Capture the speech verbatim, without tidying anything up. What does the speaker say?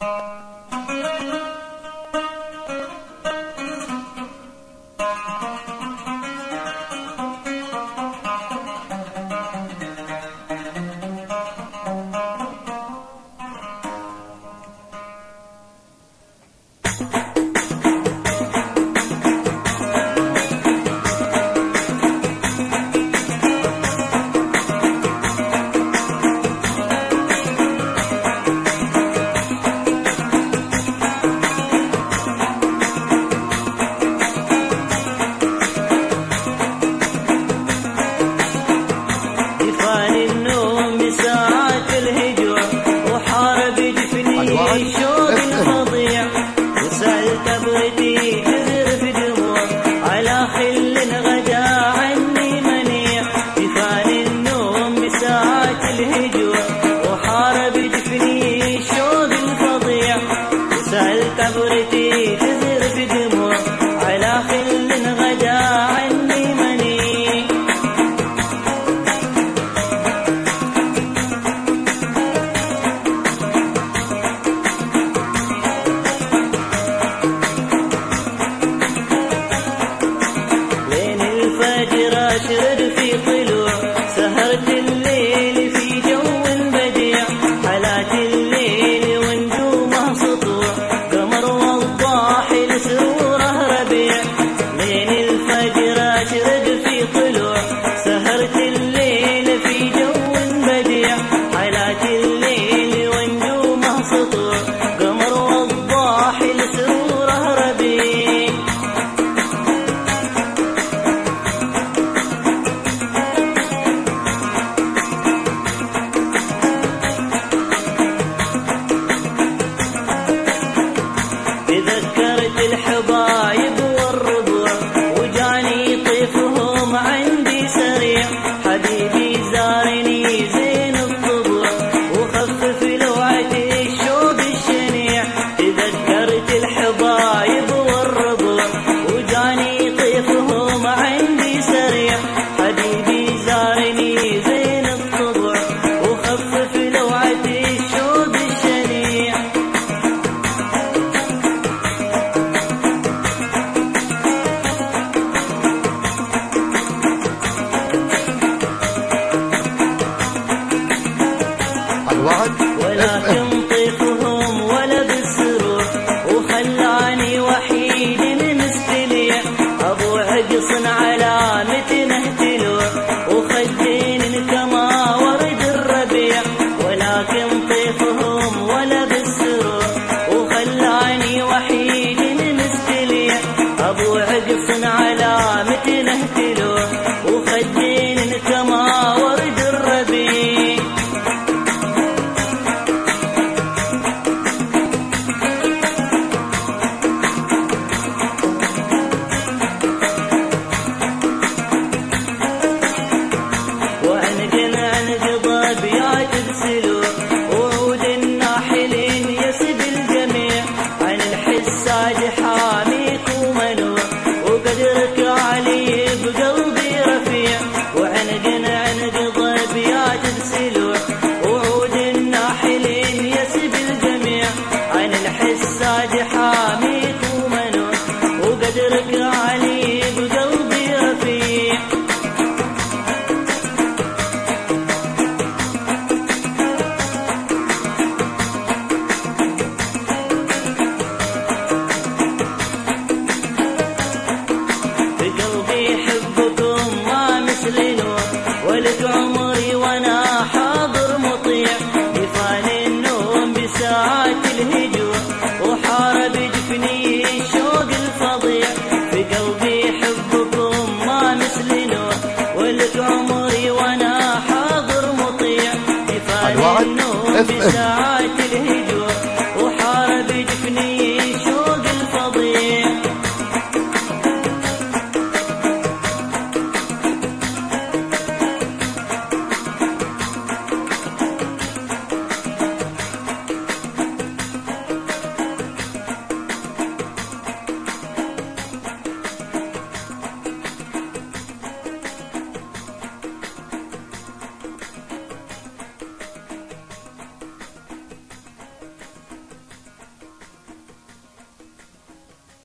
الشوق الفظيع وسألت ابغتي تذرف دموع على خل غدا عني منيع دفان النوم بساعات الهجوع وحارب جفني الشوق الفظيع وسألت ابغتي تذرف دموع على خل غدا عني منيع أشرد في طلوع سهرت الليل في جو بديع حالات الليل ونجومه سطوع قمر وضاح لسروره ربيع لين الفجر أشرد في طلوع سهرت الليل في جو بديع حالات الليل ونجومه سطوع قمر وضاح لسروره ربيع تذكرت الحبايب والربوع وجاني طيفهم عندي سريع حبيبي زارني زين الطبوع وخفف لوعة الشوق الشنيع تذكرت الحبايب والربوع وجاني طيفهم عندي سريع حبيبي زارني زين الطبوع وخفف لوعة الشوق الشنيع ولكن طيفهم ولا بالسرور وخلاني وحيد مستليع ابو عقص على متنه تلوع وخدين كما ورد الربيع ولكن طيفهم ولا بالسرور وخلاني وحيد مستليع ابو عقص على متنه تلوع وخدين كما ورد الربيع وعود الناحلين يسب الجميع عن الحساد حاميك ومنوع وقدرك علي بقلبي رفيع وعنق عنق ضبيات بسلوع وعود الناحلين يسب الجميع عن الحساد